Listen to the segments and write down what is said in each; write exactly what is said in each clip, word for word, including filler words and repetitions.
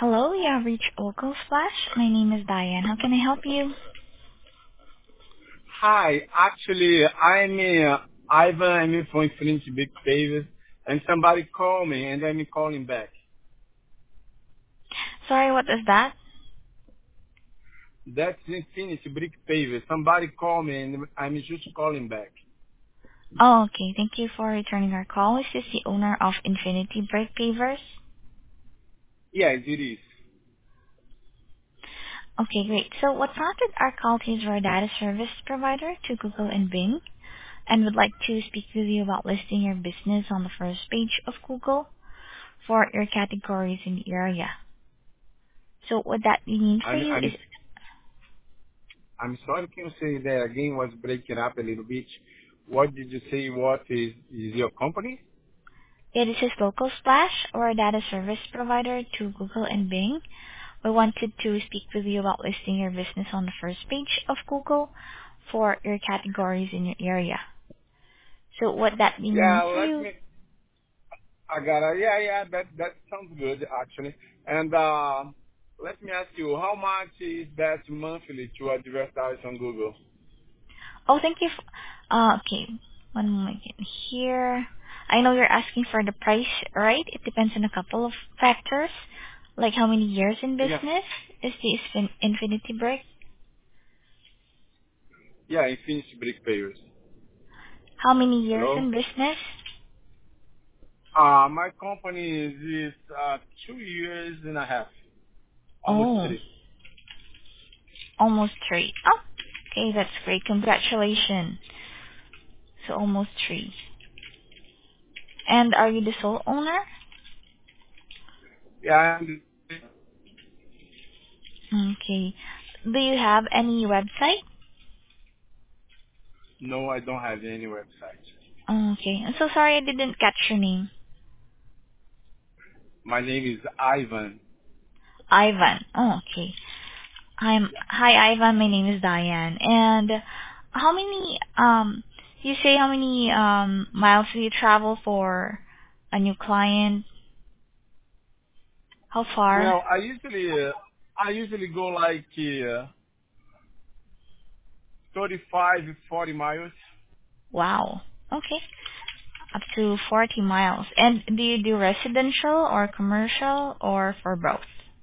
Hello, you have reached Local Splash. My name is Diane. How can I help you? Hi, actually, I'm uh, Ivan. I'm from Infinity Big Favors, and somebody called me, and I'm calling back. Sorry, what is that? That's Infinity Big Favors. Somebody called me, and I'm just calling back. Oh, okay. Thank you for returning our call. Is this the owner of Infinity Brake Pavers? Yes, it is. Okay, great. So what prompted our call to is our data service provider to Google and Bing, and would like to speak with you about listing your business on the first page of Google for your categories in the area. So what that mean for I'm you is I'm I'm sorry. Can you say that again? Was breaking up a little bit. What did you say? What is is your company? it is just Local Splash or a data service provider to Google and Bing. We wanted to speak with you about listing your business on the first page of Google for your categories in your area. So what that means Yeah, for let you, me. I got it. Yeah, yeah. That that sounds good actually. And uh, let me ask you, how much is that monthly to advertise on Google? oh, thank you. f uh, okay, one moment here. I know you're asking for the price, right? It depends on a couple of factors, like how many years in Yeah. business is the Infin- Infinity Brick? Yeah, Infinity Brick Payers. How many years Hello? in business? Uh, my company is, is uh, two years and a half. Almost Oh, three. almost three. Oh, okay, that's great. Congratulations. So almost three. And are you the sole owner? Yeah, and Okay. Do you have any website? no, I don't have any website. Okay. I'm so sorry I didn't catch your name. My name is Ivan. Ivan. Oh, okay. I'm Yeah. hi Ivan, my name is Diane. And how many um you say how many um miles do you travel for a new client? How far? Well, I usually, uh, I usually go like uh, thirty-five, forty miles. Wow. Okay. Up to forty miles. And do you do residential or commercial or for both?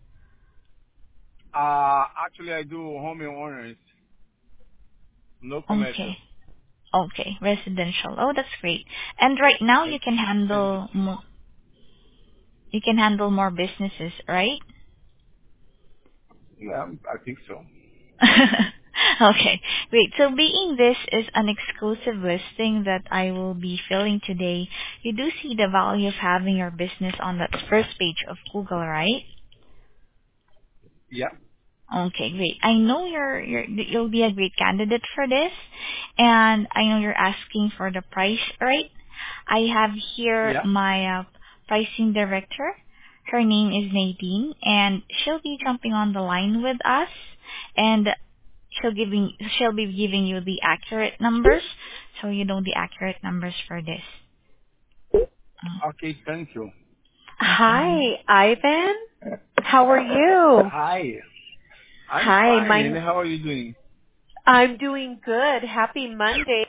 Uh, actually, I do home owners, no Okay. commercial. Okay, residential. Oh, that's great. And right now And, you can and handle mo- you can handle more businesses, right? yeah, I think so. Okay, great. So being this is an exclusive listing that I will be filling today, you do see the value of having your business on that first page of Google, right? Yeah, Okay, great. I know you're, you're you'll be a great candidate for this, and I know you're asking for the price, right? I have here yeah. my uh, pricing director. Her name is Nadine, and she'll be jumping on the line with us, and she'll giving she'll be giving you the accurate numbers, so you know the accurate numbers for this. Okay, thank you. Okay. Hi, Ivan. How are you? Hi, I'm Hi, fine. And my how are you doing? I'm doing good. Happy Monday.